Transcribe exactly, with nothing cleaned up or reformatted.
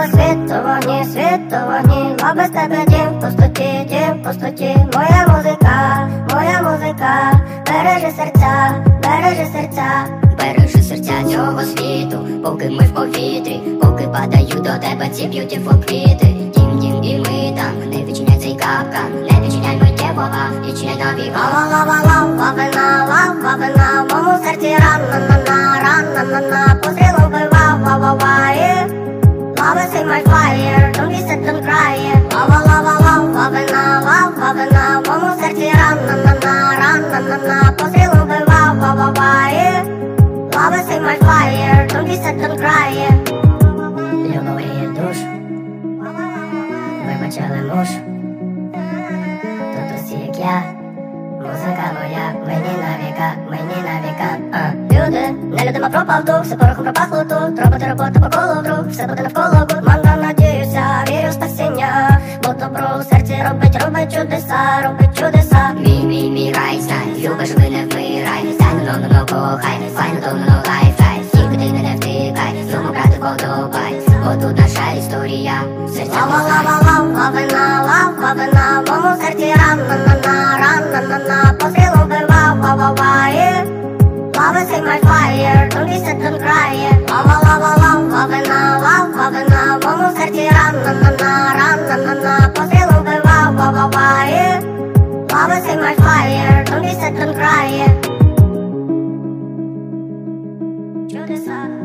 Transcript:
світ у вогні, світ у вогні, а без тебе дім в пустоті, дім в пустоті. Моя музика, моя музика, бережи серця, бережи серця, бережи серця цього світу, поки ми в повітрі, поки падають до тебе ці beautiful квіти. Дім, дім, і ми там, не відчиняй цей капкан, не відчиняй миттєвого, відчиняй нові гала, лава, лава, лавина, лав, лавина, в моєму серці ран-на-на-на, ран-на-на-на, пострілом вбивав, ва-ва-ва, love is in my fire, don't be sad, don't cry. Lava, lava, love, lava, love, lava, в моєму серці ран-на-на-на, ран-на-на-на, пострілом вбивав, ва-ва-ва. Love is in my fire, don't be sad, don't cry. Любові душ, вибачали муж, тут усі як я, музика моя, мені на віка, мені на віка. А, люди, не людима пропав дух, все порохом пропахло тут, робити роботу по колу вдруг, все буде навколо гуд, манда надіюся, вірю в спасіння, бо добро у серці робить, робить чудеса, робить чудеса. Мій, мій, мій рай, знай, любиш мене, вмирай, стань, ну, ну, ну, кохай, файно, то, ну, лайф, рай, тільки ти не втикай, йому брати подобай, бо тут наша історія, серця лава, лава, лав, лавина, лав, лавина, в моєму серці ран-на-на-на, ран-на-на-на, пострілом вбивав, ва-ва-ва. Love is in my fire, don't be sad, don't cry. Lava, lava, love, lavina, love, lavina, в моєму серці ран-на-на-на, ран-на-на-на, пострілом вбивав, ва-ва-ва. Love is in my fire, don't be sad, don't cry. Чудеса.